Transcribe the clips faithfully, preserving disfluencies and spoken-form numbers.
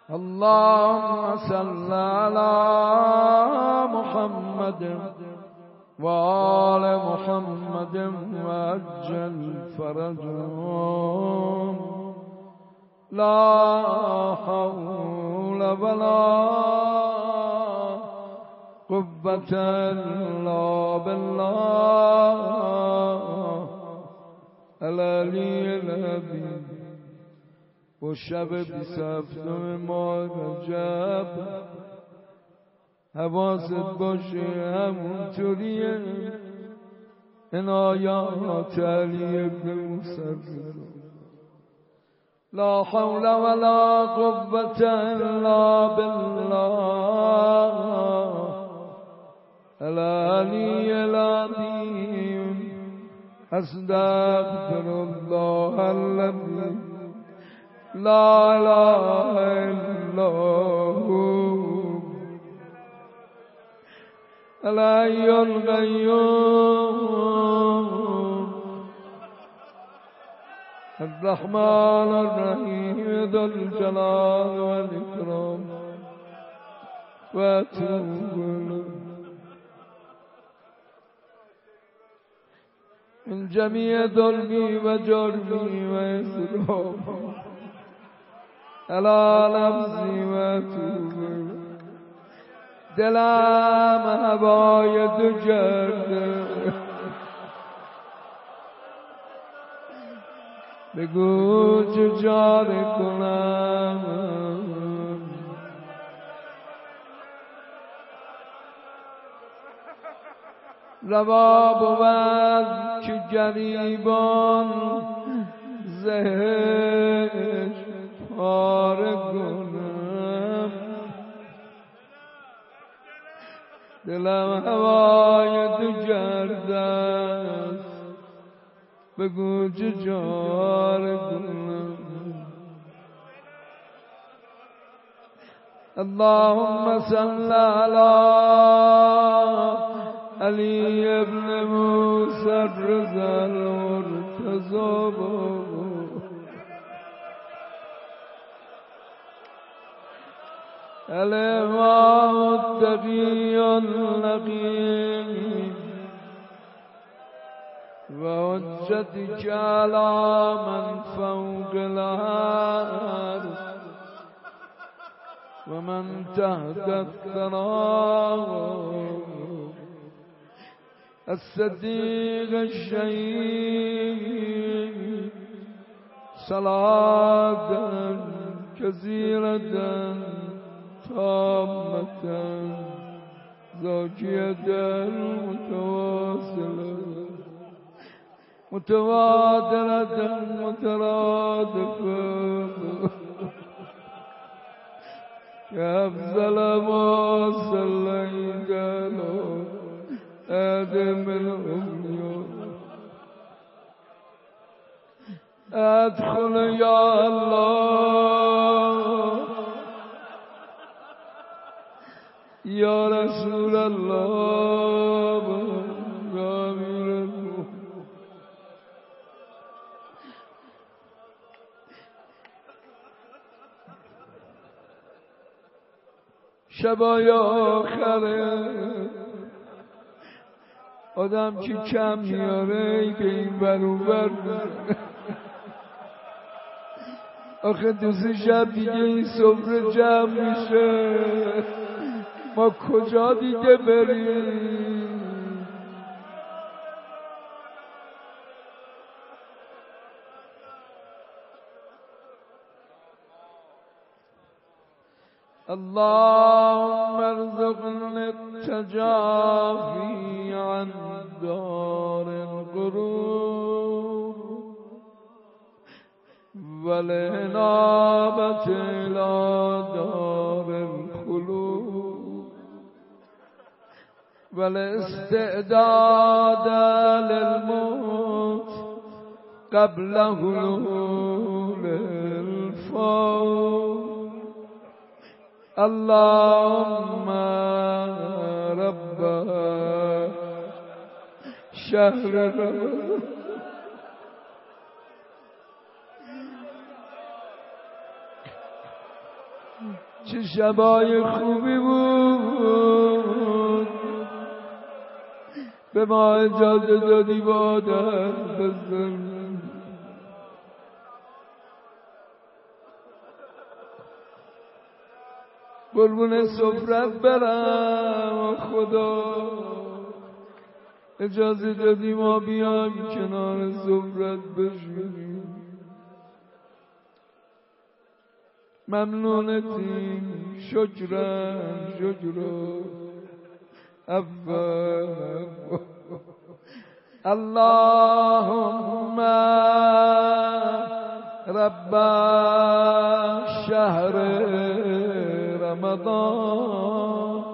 اللهم صل على محمد وآل محمد وعجل فرجهم لا حول ولا قوة إلا بالله العلی العظیم. و شب بیست و هفتم ماه رجب حواست باشه همونطوریه عنایات علی ابن موسی. لا حول ولا قوة إلا بالله العلی العظیم. استغفر الله الذي لا إله إلا هو الحي القيوم الرحمن الرحيم ذو الجلال والإكرام وأتوب إليه من جميع ظلمي وجرمي وإسرافي على نفسي وأتوب إليه. دلم هوای تو کرده بگو چه چاره کنم. روا بود که گریبان زهش پاره کنم. دلم هوای تو کرده است بگو چه چاره کنم. اللهم صل على علی ابن موسی الرضا المرتضی الإمام التقي النقي وحجتك على من فوق الأرض ومن تحت الثرى الصديق الشهيد صلاة كثيرة تامة زوجية متواصلة متواترة مترادفة يا أفضل ما صليت على آدم الأميون. أدخل يا الله يا رسول الله يا أمير المؤمنين. شبای آخره آدم که کم میاره به این برابر آخه دو سه شب دیگه این سفره جمع میشه ما کجا دیگه بریم؟ اللهم ارزقنا التجافي عن دار الغرور والإنابة إلى دار الخلود والاستعداد للموت قبل حلول الفوت. اللهم رب شهر رمضان چه شبای خوبی بود به ما اجازه دادی با درد بزن. قربون سفرت برم خدا اجازه دادی ما بیایم کنار سفرت بشینیم. ممنونتیم شکرم شکرم اول اللهم رب شهر رمضان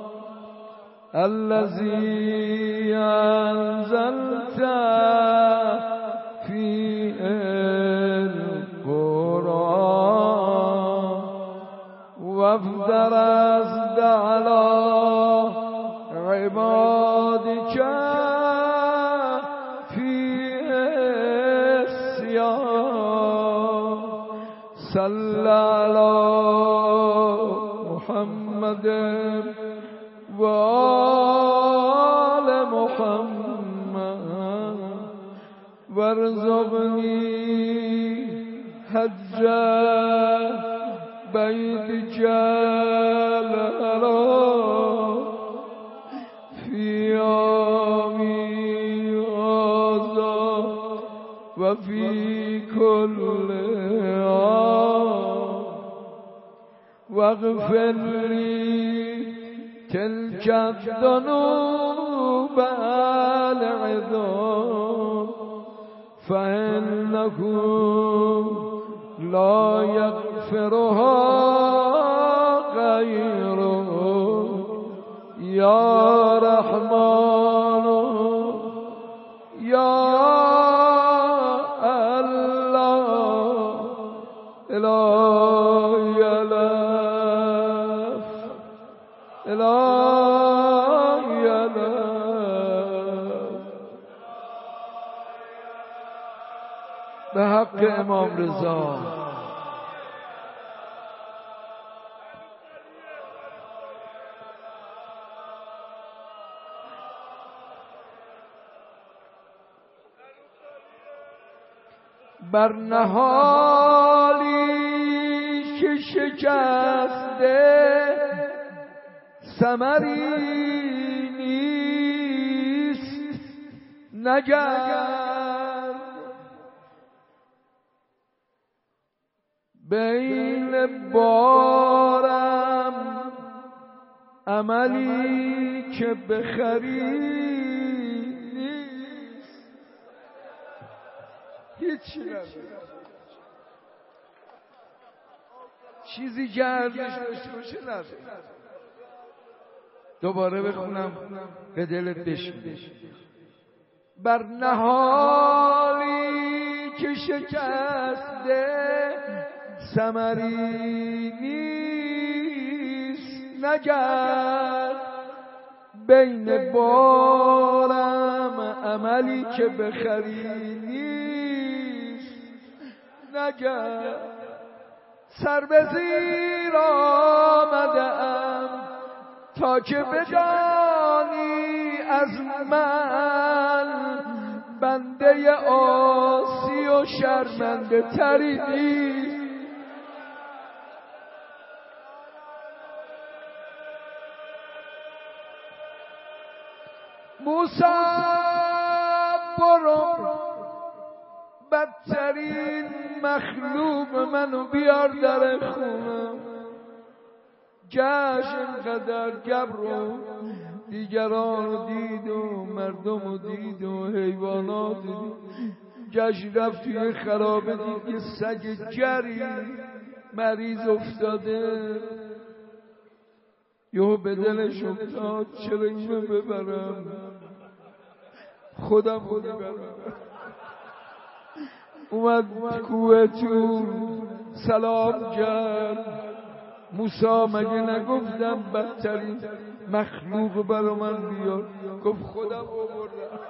الذي أنزلت فيه القرآن وافترضت على عبادك فيه الصيام صلى على محمد وآل محمد وارزقني حج بيتك الحرام في يومي هذا وفي كل عام واغفر لي تلك الذنوب العظام فإنه لا يغفرها غيره يا رحمن يا الله إلهي لف إلهي لف به حق امام رضا بر نهالی که شکسته ثمری نیست نگرد بین بارم عملی که بخری هیچی نداره چیزی که ارزش داشته باشه نداره. دوباره بخونم به دلت بشینه. بر نهالی که شکسته ثمری نیست نگرد بین بارم عملی که بخری نیست نگرد سر به زیر آمدم تا که بدانی از من بنده عاصی و شرمنده تری نیست. موسی برو بدترین مخلوق منو بیار در خونم. جشن قدر گبر دیگران رو دید و مردم رو دید و حیوانات دید. جشن رفت توی خرابه دید که سگ جری مریض افتاده. یهو به دلش افتاد چرا اینو ببرم خودم رو ببرم. اومد کوه تور سلام کرد. موسی مگه نگفتم بدترین مخلوق برا من بیار؟ گفت خودم آوردم.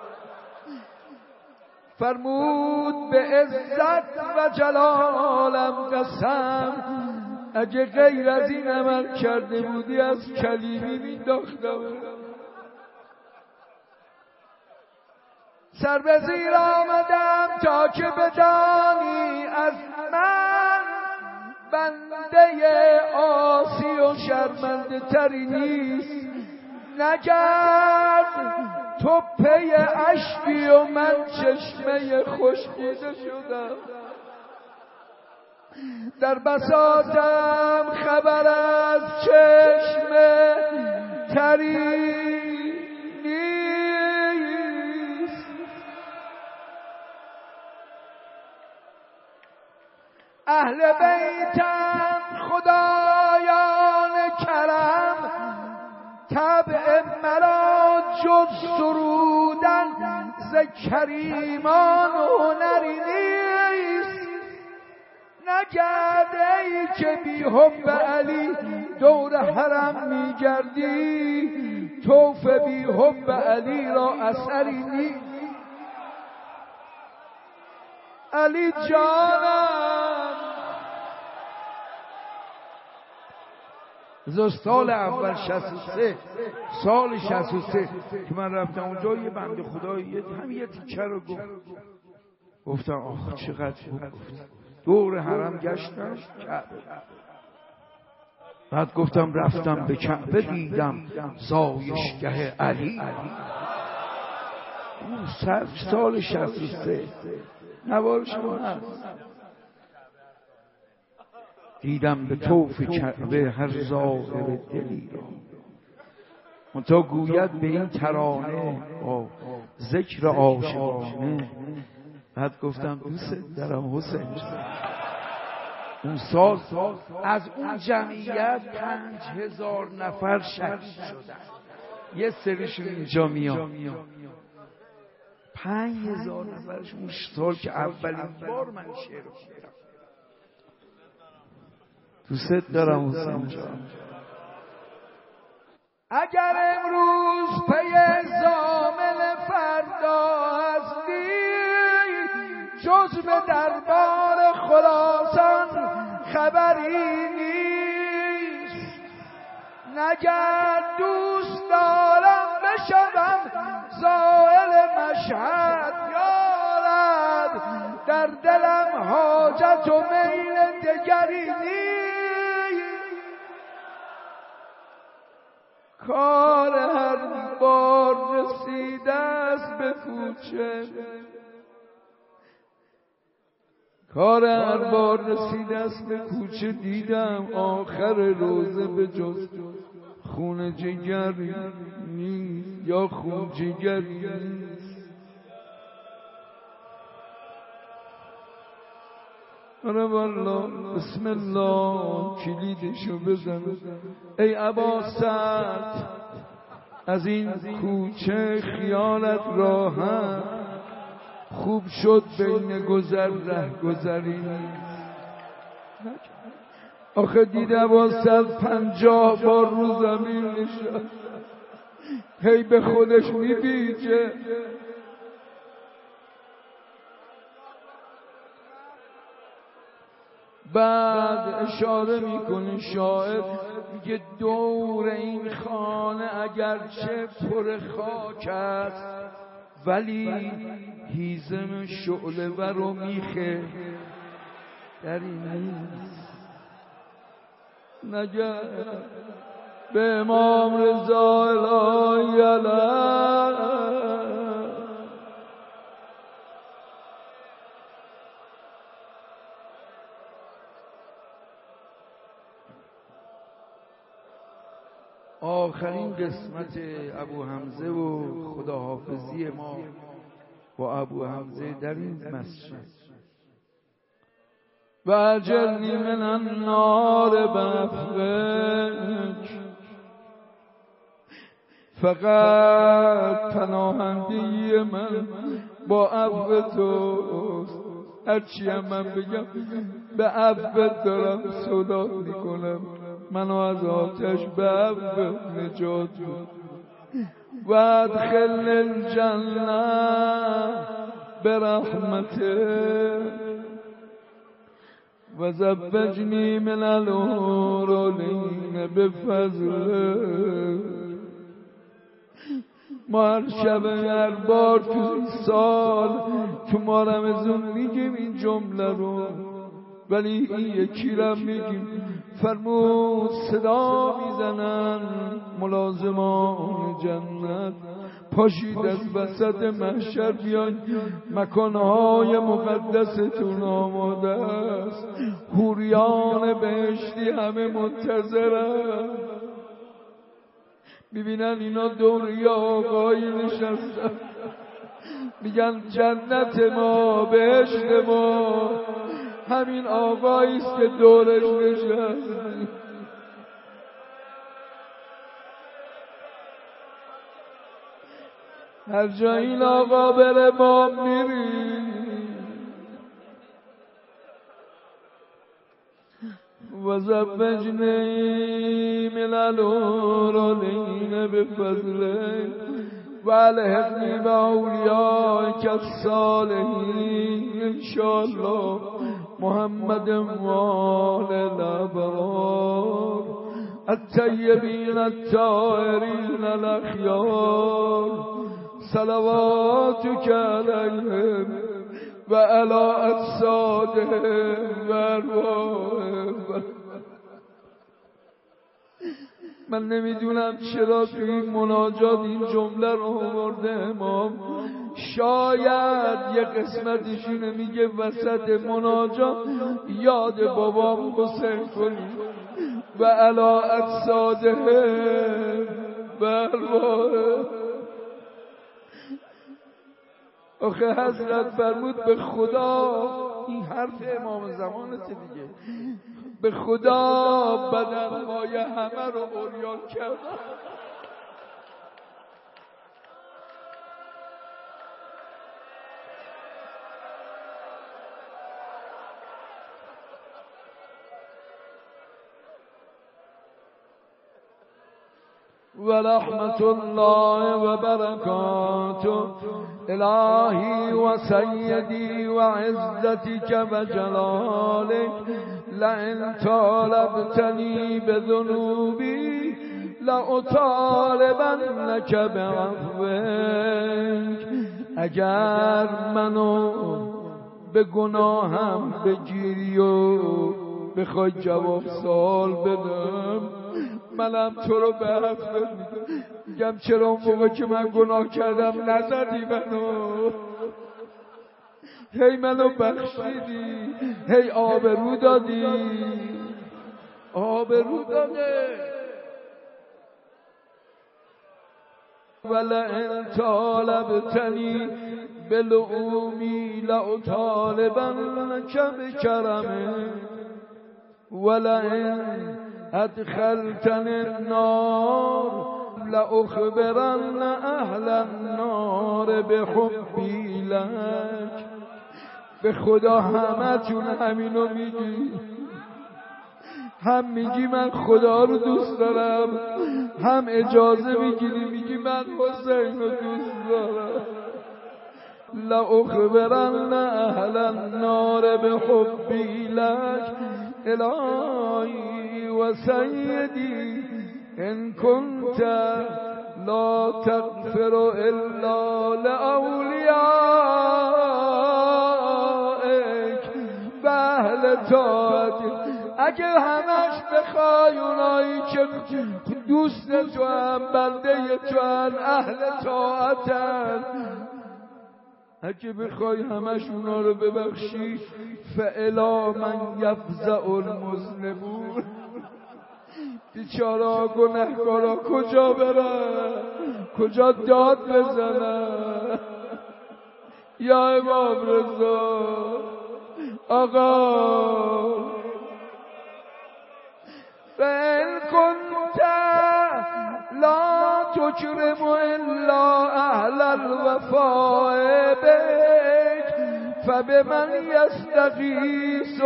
فرمود به عزت و جلالم قسم اگه غیر از این عمل کرده بودی از کلیمی مینداختم. سر به زیر آمدم تا که بدانی از من بنده عاصی و شرمنده تری نیست. نگرد تو پی اشکی و من چشمه خشکیده شدم. در بساطم خبر از چشمه تری نیست. اهل بیتم خدایان کرم طبع مرا جز سرودن ز کریمان هنری نیست. نگرد ای که بی حب علی دور حرم میگردی، طوف بی حب علی را اثری نیست. علی جانم از سال اول شصت و سه سال شصت و سه که من رفتم اونجا، یه بنده خدایی هم یه تیکه رو گفت. گفتم آخ چقدر خوب گفت. دور حرم گشتم کعبه، بعد گفتم رفتم به کعبه دیدم زایشگه علی. اون سال شصت و سه نوار شما هست. دیدم به طوف کعبه هر زائر دلی را، منتها گوید به این ترانه با ذکر عاشقانه. بعد گفتم دوست دارم حسین جان. اون سال از اون جمعیت پنج هزار نفر شهید شدن، یه سریشون اینجا میاد. پنج هزار نفرش اون سال که اولین بار من شعر رو خوندم. دوست دارم حسین جان. اگر امروز پی ضامن فردا هستی، جز به دربار خراسان خبری نیست. نگر دوست دارم بشوم زائر مشهد یارب، در دلم حاجت و میل دگری نیست. کار هر بار رسیده است به کوچه، کار هر بار رسیده است به کوچه. دیدم آخر روزه به جز خون جگر نیست، یا خون جگر نیست. آره والله بسم الله کلیدشو بزن. ای ابا سعد از این کوچه خیالت راحت، خوب شد بین گذر ره گذری. آخه دیده با صد پنجاه بار رو زمین نشد، هی به خودش میبیجه. بعد اشاره میکنه شاعر، میگه دور این خانه اگرچه پر خاک است، ولی هیزم شعله ور و میخه در این نیست. نگر به امام رضا الهی علیه آخرین قسمت ابو حمزه و خداحافظی ما با ابو حمزه در این مسجد. و اجرنی من النار بعفوک، فقط پناهندگی من با عفو توست. هرچی هم من بگم به عفو دارم صحبت میکنم، منو از آتش به عفو نجات بده. و ادخل الجنه برحمته و زوجنی من الحورین بفضله. ما هر شب هر بار تو این سال تو ما رمضان میگیم این جمله رو، ولی این یکی را میگیم. فرمود صدا میزنن ملازمان جنت پاشید از وسط محشر بیاین، مکانهای مقدستون آماده است، حوریان بهشتی همه منتظرن. میبینن اینا دور یه آقایی نشستن، میگن جنت ما بهشت ما همین آقاییست که دورش نشستی. هر جا این آقا بره ما میریم. و زوجنی من الحورین بفضله و الحقنی به اولیائک الصالحین انشاءالله محمد وآل الابرار الطیبین الطاهرین الاخیار صلواتک علیهم و علی اجسادهم و ارواحهم. من نمیدونم چرا تو این مناجات این جمله رو آورده امام. شاید یه قسمتش اینه میگه وسط مناجات یاد بابام حسین کنی و علی اجسادهم و ارواحهم. آخه حضرت فرمود به خدا، این حرف امام زمانت دیگه، به خدا بدنهای همه رو عریان کردم. و رحمت الله و برکاته الهی و سیدی و عزتک و جلالک لئن طالبتنی بذنوبی لأطالبنک بعفوک. اگر منو به گناهم بگیری و بخوای جواب سوال بدم، منم تو رو به عفو میدم. میگم چرا اون موقع که من گناه کردم نزدی منو، هی منو بخشیدی، هی آبرو دادی، آبرو داده. ولئن طالبتنی بلؤمی لأطالبنک بکرمه ولئن ادخلتن النار لأخبرن اهل النار بحبی لک. به خدا همه تون همینو میگی، هم میگی من خدا رو دوست دارم، هم اجازه میگیری میگی من حسین رو دوست دارم. لأخبرن اهل النار بحبی لک الهی و سیدی ان کنت لا تغفر الا لأولیائک و اهل طاعتک. اگه همش بخوای اونایی که دوست تو هم بنده تو هم اهل طاعتن، اگه بخوای همش اونا رو ببخشی فالی من یفزع المذنبون. بیچارا گنهکارا کجا برن، کجا داد بزنن؟ یا امام رضا آقا فإن كنت لا تكرم إلا أهل الوفاء بك فبمن يستغيث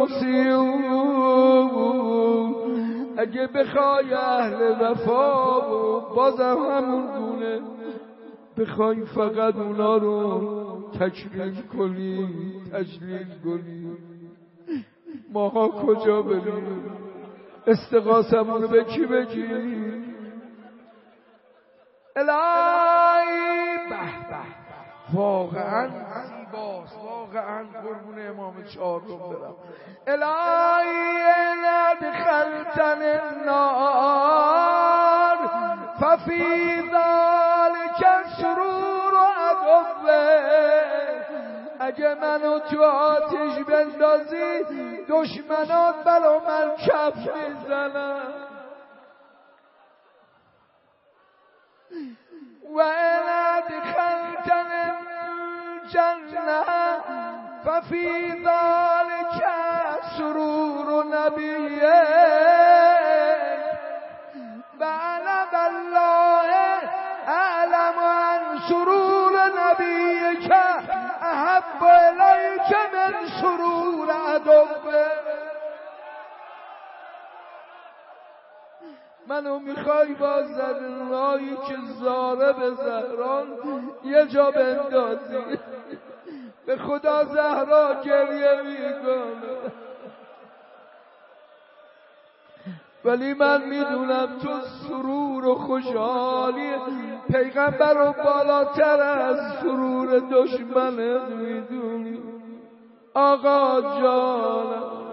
المسيئون. اگه بخوای اهل وفا و بازم همون گونه بخوای فقط اونا رو تکریم کنی، تجلیل کنی، ماها کجا بریم؟ استغاثمونو به کی بگیم؟ الهی به به واقعا زیباست، واقعا قربون امام چهارم برم. الهی ندخلتن النار ففی ذلک سرور عدوه، اگه منو تو آتش بندازی دشمنات برا من کف میزنن. و ان ادخلتن الجنه ففی ذلک سرور نبیه و علم الله اعلم عن سرور نبیک احب الیک من سرور عدوه. منو میخوای با زرایی که زاره به زهران یه جا بندازی، به خدا زهرا گریه میکنه، ولی من میدونم تو سرور و خوشحالی پیغمبر رو بالاتر از سرور دشمنت میدونی. آقا جانم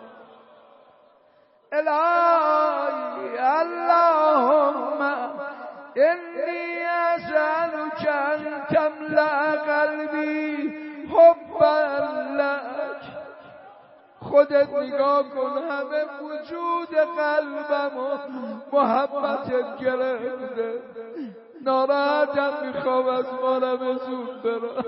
الهی اللهم انی اسألک ان تملأ قلبی حبا لک. خودت نگاه کن، همه وجود قلبم و محبتت گرفته، ناراحتم، میخوام از مانم زود برم.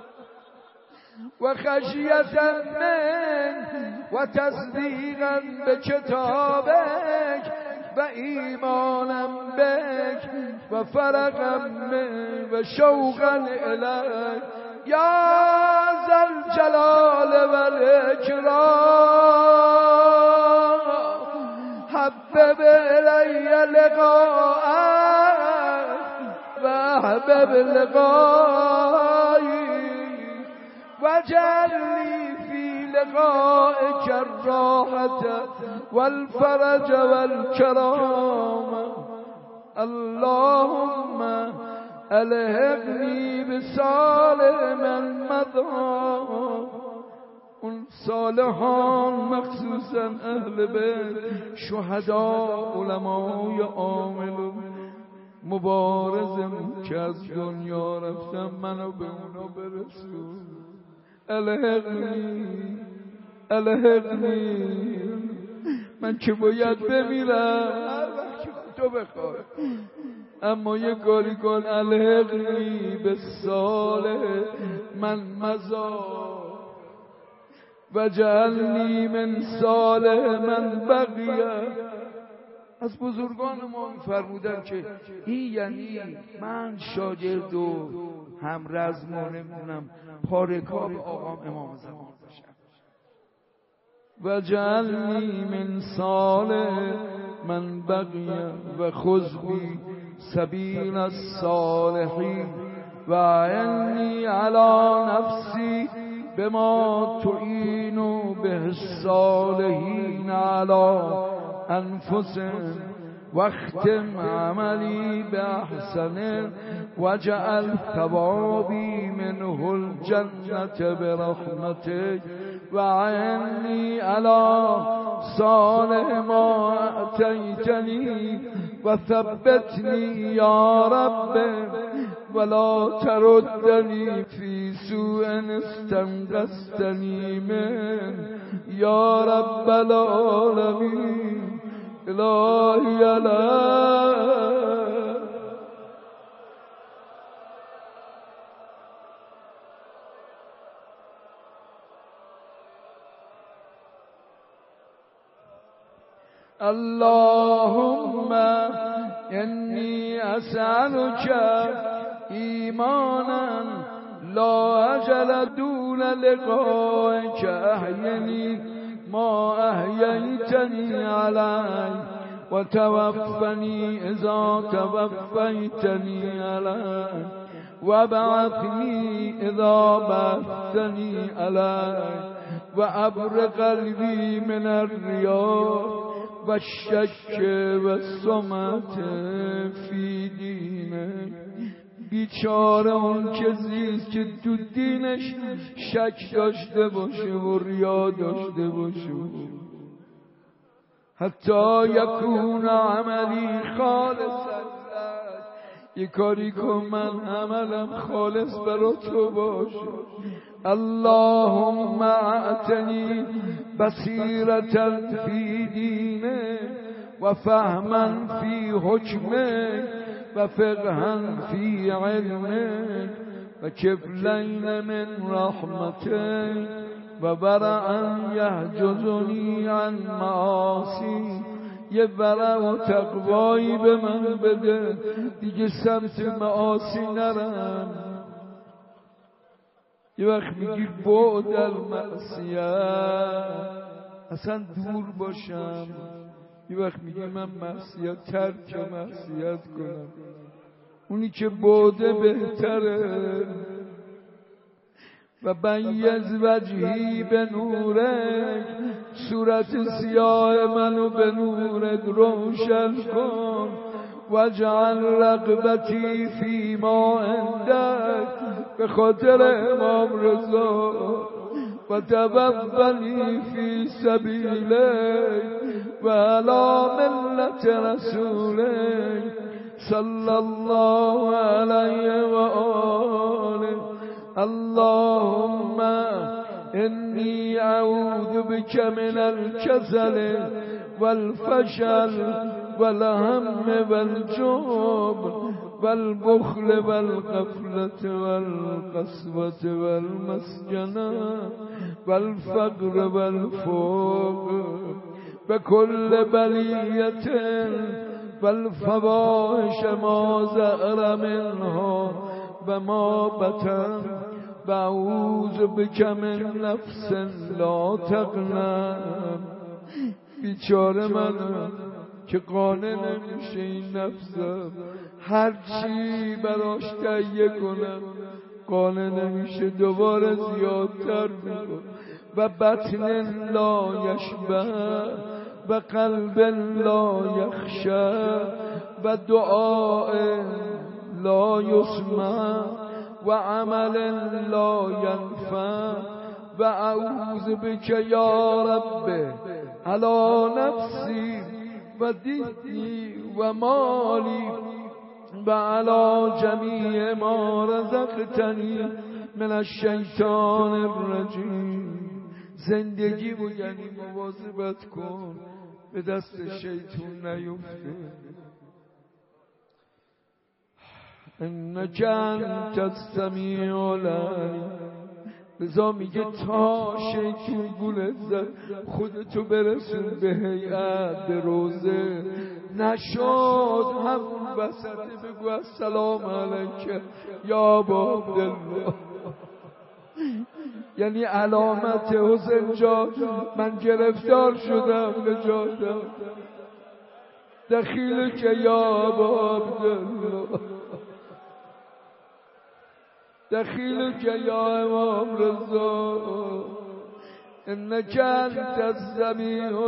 و خشیتا من و تصدیقا به کتابک و ایمانم بک و فرقم من و شوقا الیک یا ذوالجلال والاکرام. حبب الی لقاءک و حبب لقایی واجعلني في لقائك الراحة والفرج والكرامة. اللهم الحقني بصالح من مضى. اون صالحان مخصوصا اهل بیت، شهدا، علمای عامل مبارزم که از دنیا رفتم، منو به اونا برسون. الحقنی الحقنی، من که باید بمیرم هر وقت که تو بخوای، اما یه کاری کن. الحقنی به صالح من مضی و جعلنی من صالح من بقیه. از بزرگان ما فرمودن که این یعنی من شاگرد و هم رزم و نمیدونم پارکار آقام امام زمان باشم. و جعلنی من صالح من بقیه و خذ بی سبیل الصالحین و اعنی علی نفسی بما تعین به الصالحین علی انفسهم واختم عملی باحسن وجعل ثوابی منه الجنة برحمتك وعنی علی صالح ما اعطیتنی وثبتنی یا رب ولا تردنی فی سوء استنقذتنی من یا رب العالمین. الهی الهی اللهم انی اسألک ایمانا لا اجل دون لقائک احینی ما احییتنی علی و توفنی اذا توفیتنی علی و بعثنی اذا بعثتنی علی و ابر قلبی من الریا و الشک و السمعة فی دینه. بیچاره اون که زیست که تو دینش شک داشته باشه و ریا داشته باشه. حتی یکون عملی خالصا، یک کاری کن من عملم خالص برا تو باشه. اللهم اعطنی بصیرة فی دینه و فهما فی حکمه و فقها فی علمه و کفلین من رحمته و برعا یحجزنی عن معاصی. یه ورع و تقوایی به من بده دیگه سمت معاصی نرم. یه وقت میگی بعد المعصیت، اصلا دور باشم. یه وقت میگی من معصیت ترک معصیت کنم. اونی که بعده بهتره. و بیض وجهی به نورک، صورت سیاه منو به نورت روشن کن. واجعل رغبتی فی ما عندک، به خاطر امام رضا. و توفنی فی سبیلک و علی ملت رسولک صلی الله علیه و آله. اللهم انی اعوذ بک من الکسل والفشل والهم والجبن والبخل والغفلة والقسوة والمسجنة والفقر والفقر بكل بلية والفواحش ما ظهر منها وما بطن. واعوذ بک من نفس لا تغنم. بیچاره منم که قانع نمیشه این نفسم، هر چی براش تهیه کنم قانع نمیشه، دوباره زیادتر میکنم. و بطن لا یشبع و قلب لا یخشع و دعاء لا یسمع و عمل لا ینفع. و اعوذ بک یا رب علی نفسی و دینی و مالی و علی جمیع ما رزقتنی من الشیطان الرجیم. زندگی و یعنی مواظبت کن به دست شیطان نیفته. انک انت السمیع العلیم. لذا میگه تا شیطون گولت زد خودتو برسون به هیئت به روزه، نشد همون وسطه بگو السلام علیک یا ابا عبدالله. یعنی علامت حسین جان من گرفتار شدم نجاتم. دخیل که یا ابا عبدالله، دخیل که یا امام رضا. انک انت السمیع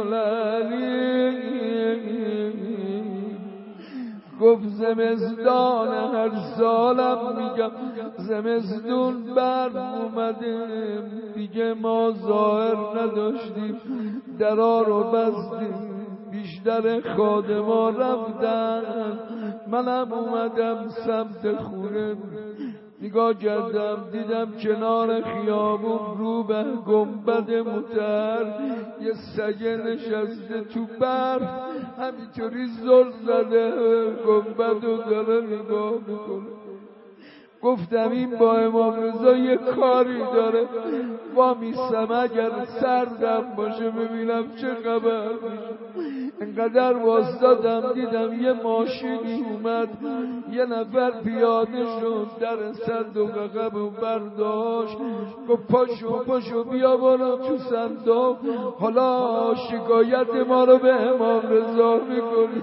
العلیم. گفت زمستان هر سالم میگم زمستون برف اومده دیگه ما ظاهر نداشتیم، درا رو بستیم، بیشتر خادما رفتن، منم اومدم سمت خونه. نگاه کردم دیدم کنار خیابون رو به گنبد مطهر یه سگه نشسته تو برف، همینطوری زل زده گنبد رو داره نگاه میکنه. گفتم این با امام رضا یه کاری داره، وا میستم اگر سردم باشه ببینم چه خبر میشه. انقدر واسدادم دیدم یه ماشینی اومد، یه نفر پیاده شد، در صندوق عقب برداشت، گفت پاشو پاشو بیا برو تو صندوق، حالا شکایت ما رو به امام رضا میکنی.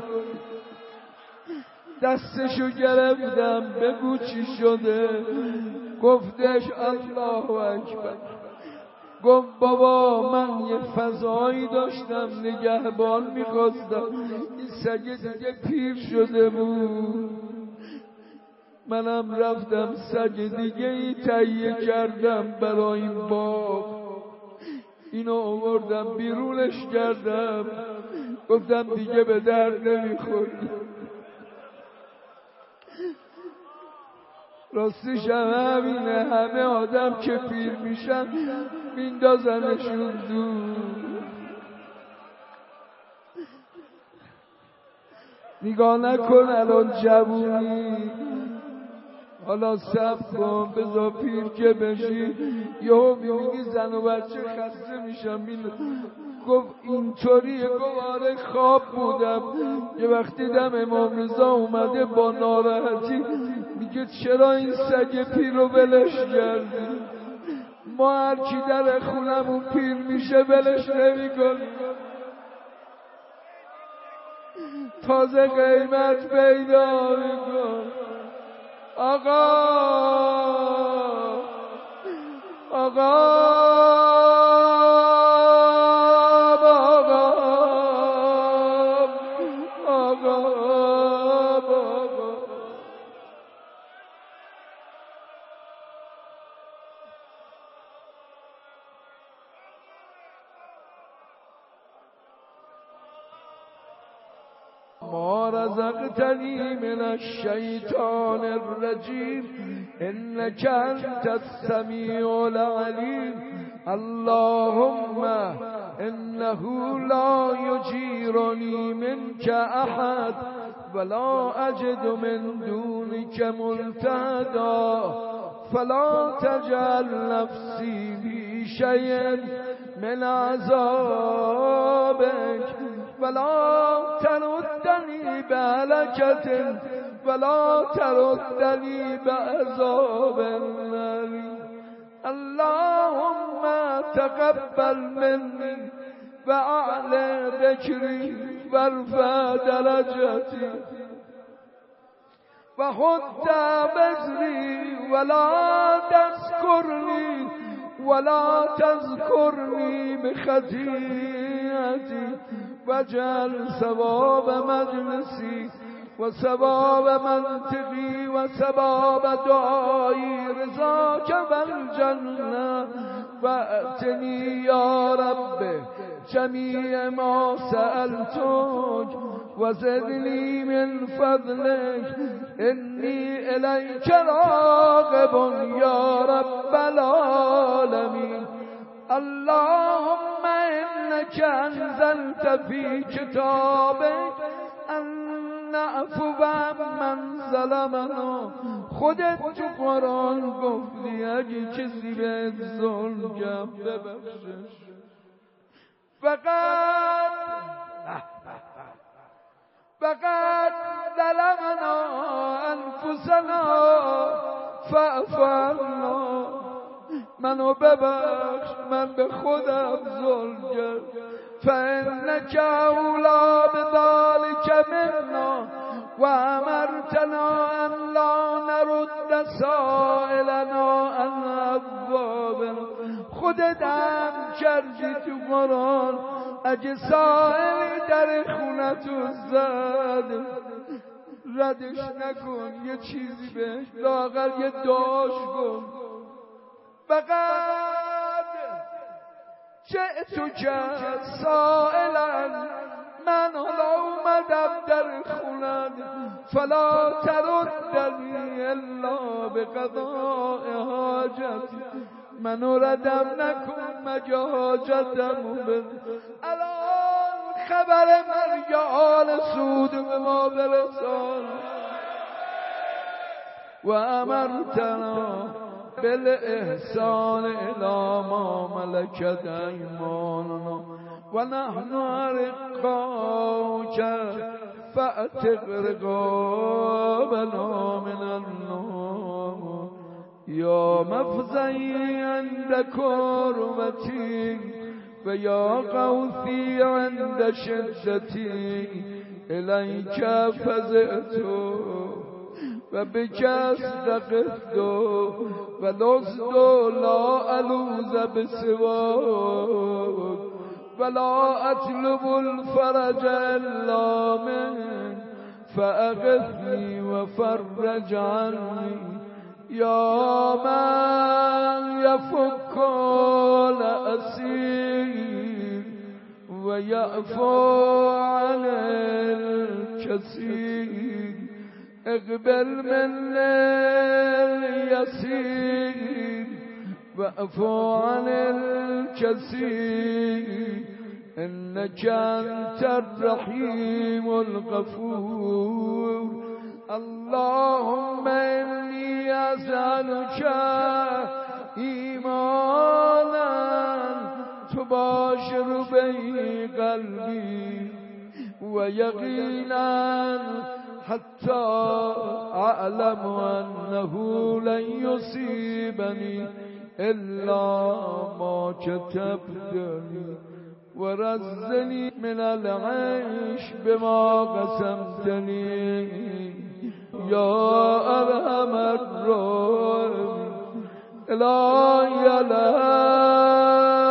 دستشو گرفتم بگو چی شده. گفتش الله اکبر، گفت بابا من یه فضایی داشتم نگهبان میخواستم، این سگ دیگه پیر شده بود، منم رفتم سگ دیگه ای تهیه کردم برای این باغ، اینو آوردم بیرونش کردم، گفتم دیگه به درد نمیخوری. راستش هم همینه، همه آدم که پیر میشن میندازنشون دور. نگاه نکن الان جوونی، حالا صبر کن بذار پیر که بشی، یهو میگی زن و بچه خسته میشم. گفت اینطوریه، گفت آره خواب بودم، یه وقتی دم امام رضا اومده با ناراحتی میگه چرا این سگ پیر رو ولش کردی؟ ما هر کی در خونمون پیر میشه ولش نمی‌کنیم، تازه قیمت پیدا میکن. آقا آقا ما رزقتنی من الشیطان الرجیم انک انت السمیع العلیم اللهم انه لا یجیرنی منک احد ولا اجد من دونک ملتحدا فلا تجعل نفسی بی شیء من عذابک ولا تردنی بهلکة ولا تردنی بعذاب النار اللهم تقبل منی و اعلی ذکری و ارفع درجتی و حد وزری ولا تذکرنی ولا تذکرنی بخطیئتی وجعل ثواب مجلسی و ثواب منطقی و ثواب دعایی رضاک والجنة و اتنی یا رب جمیع ما سألتک و زدنی من فضلک انی الیک راغب یا رب العالمین اللهم انك انزلت في كتابك ان عفو من ظلمنا. خودت تو قرآن گفتی اگه کسی به ظلم کرد ببخشش، فقط فقط ظلمنا انفسنا فاعف عنا. منو ببخش، من به خودم ظلم کرد. فانک اولی بذلک منا و امرتنا ان لا نرد سائلنا عن ابوابنا. خودت هم کردی تو قرآن اگه سائلی در خونتو زد ردش نکن، یه چیزی بهش لااقل یه دعاش کن. فقط جئتک سائلا، من حالا اومدم در خونت، فلا تردنی الا بقضاء حاجتی. منو ردم نکن مگه حاجتمو بده. الان خبر مرگ آل سود به ما برسان. و امرتنا بالاحسان الی ما ملکت ایماننا و نحن ارقاک فاعتق رقابنا من النار. یا مفزعی عند کربتی و یا غوثی عند شدتی الیک فزعت و به کس رقفت و لست لا الوز بسواک ولا اطلب الفرج الا من فاغثني وفرج عني یا من یفک الاسیر و یعفو عن الکثیر اقبل من اليسير واعفو عن الكثير انك انت الرحيم الغفور اللهم اني اسالك ایمانا تباشر به قلبي ويقينا حتى أعلم أنه لن يصيبني إلا ما كتبت لي ورزني من العيش بما قسمت لي يا أرحم الراحمين إلهي لا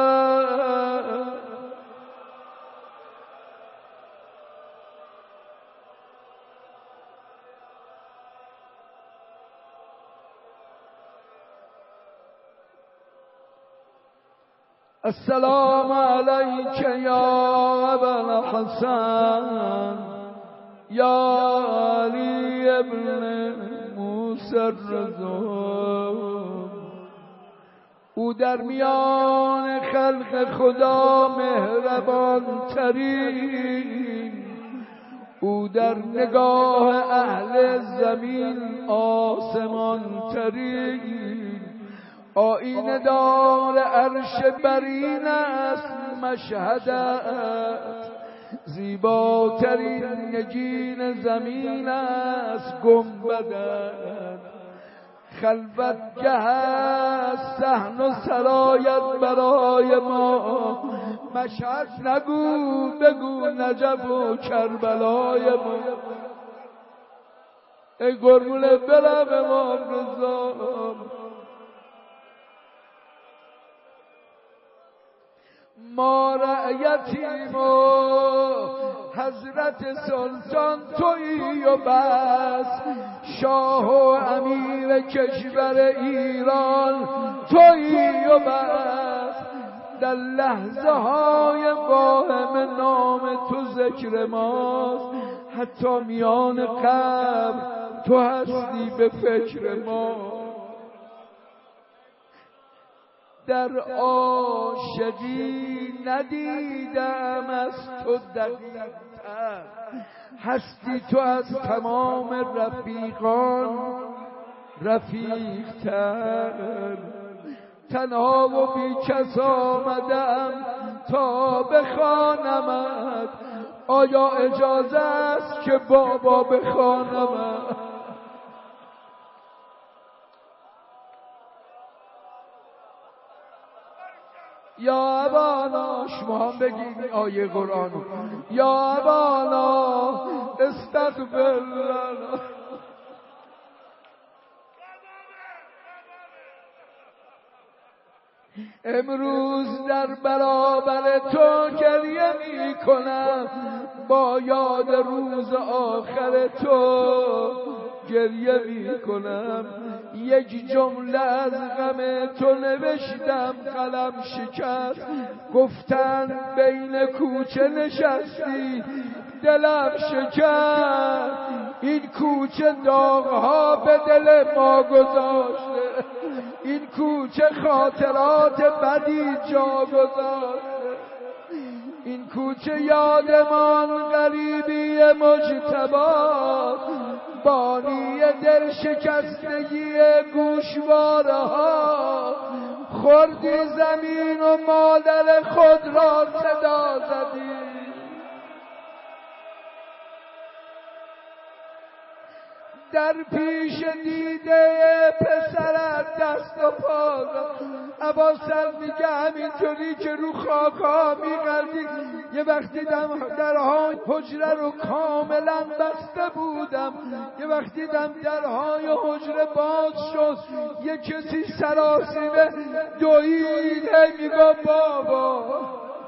السلام عليك يا أبا الحسن يا علي ابن موسى الرضا او در میان خلق خدا مهربان ترین، او در نگاه اهل زمین آسمان ترین، آیین دار عرش برین است مشهدت، زیباترین نگین زمین است گنبدت، خلوتگه است صحن و سرایت برای ما، مشهد نگو بگو نجف و کربلای ما. ای قربون دلم امام رضا، ما رعیتیم و حضرت سلطان تویی و بس، شاه و امیر کشور ایران تویی و بس، در لحظه های واهم نام تو ذکر ماست، حتی میان قبر تو هستی به فکر ما. در عاشقی ندیدم از تو دقیق‌تر، هستی تو از تمام رفیقان رفیق‌تر، تنها و بی کس آمدم تا بخوانمت، آیا اجازه است که بابا بخوانمت؟ یا ابانا، شما هم بگید آیه قرآنو، یا ابانا استغفر لنا. امروز در برابر تو گریه می کنم، با یاد روز آخر تو گریه می کنم. یک جمله از غم تو نوشتم قلم شکست، گفتن بین کوچه نشستی دلم شکست، این کوچه داغها به دل ما گذاشته، این کوچه خاطرات بدی جا گذاشته، این کوچه یادمان غریبی مجتبی، بانی دل شکستگی گوشواره ها، خوردی زمین و مادر خود را صدا زدی. در پیش دیده پسرت دست و پا اباسل میگه همینطوری که رو خاکا میغلدی یه وقت دیدم درهای حجره رو کاملا بسته بودم، یه وقت دیدم درهای حجره باز شد، یه کسی سراسیمه دویده میگه بابا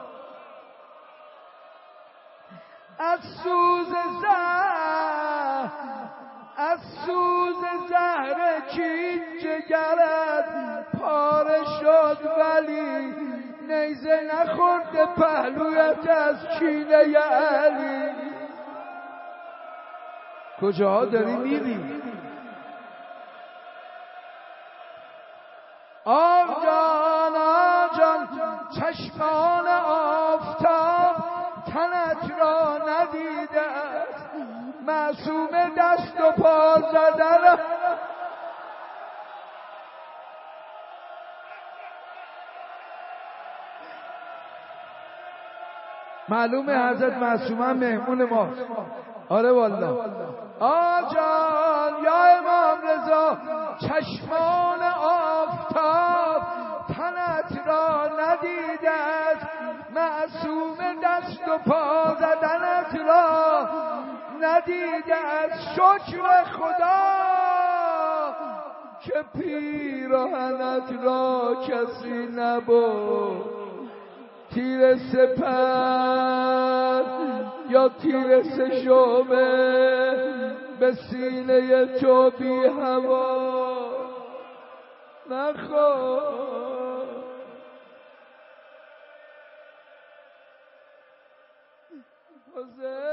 از سوز زهر از سوز زهر چین جگرت پاره شد ولی نیزه نخورده پهلویت از کینه علی. کجاها داری میری؟ آب جان آب جان چشمان آفتاب تنت را ندیده است، معصوم دست و پا زدن معلومه حضرت معصومه مهمون ما. آره والله. آجان یا امام رضا چشمان آفتاب تنت را ندیده است، معصوم دست و پا زدنت را ندیده است. شکر خدا که پیراهنت را کسی نبرد، تیر سپر یا تیر سشومه به سینه تو بی هوا نخور. حسین